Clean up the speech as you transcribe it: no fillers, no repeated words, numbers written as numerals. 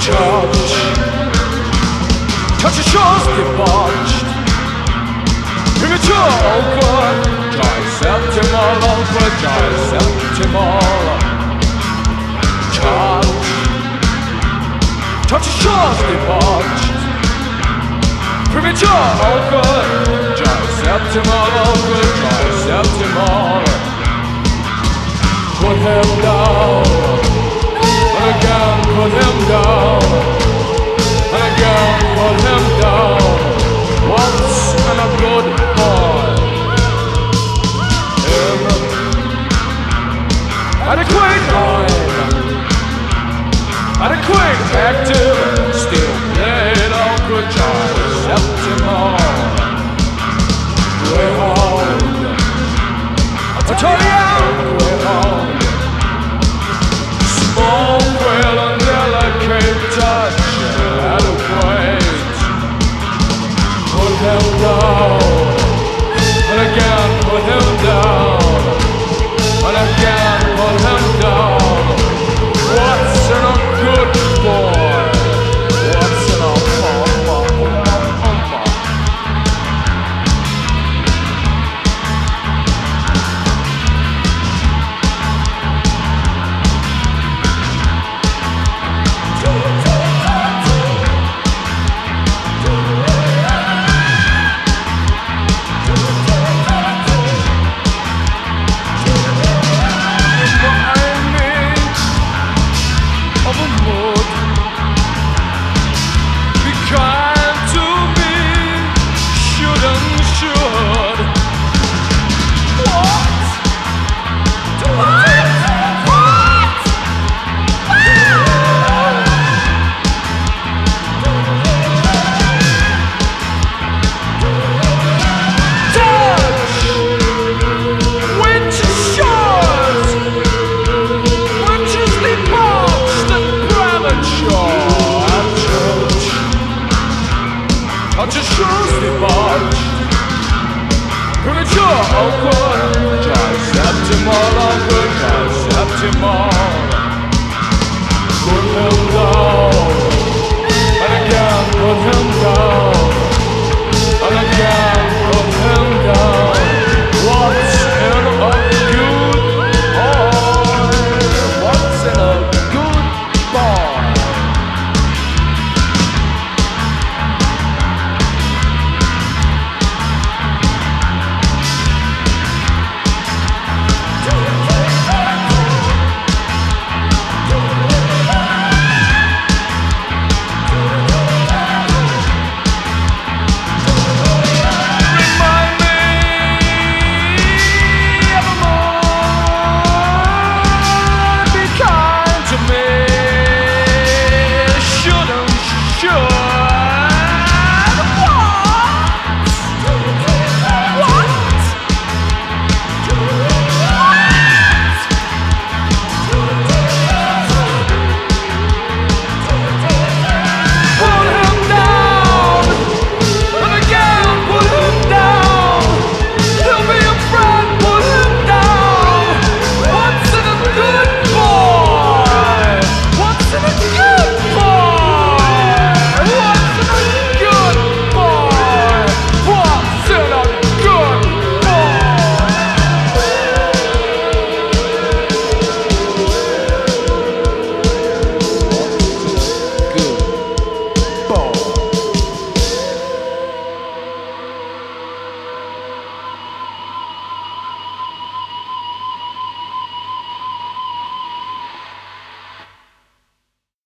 Touch your shores debauched. Premature awkward. Joy septimal awkward. Joy septimal. Touch your shores debauched. Premature awkward. Joy septimal awkward. Joy septimal. Put him down. And again put him down. And again put him down. Once and a good boy. Him adequate line. Adequate active. Still played awkward. Joy septimal. Greyhound. Italian greyhound. Small quail and delicate touch. Adequate. Put him down. And again put him down. And again put him down. What's in a good boy? What's in a touch your shoes debauched. Premature awkward. Joy septimal awkward. Joy septimal.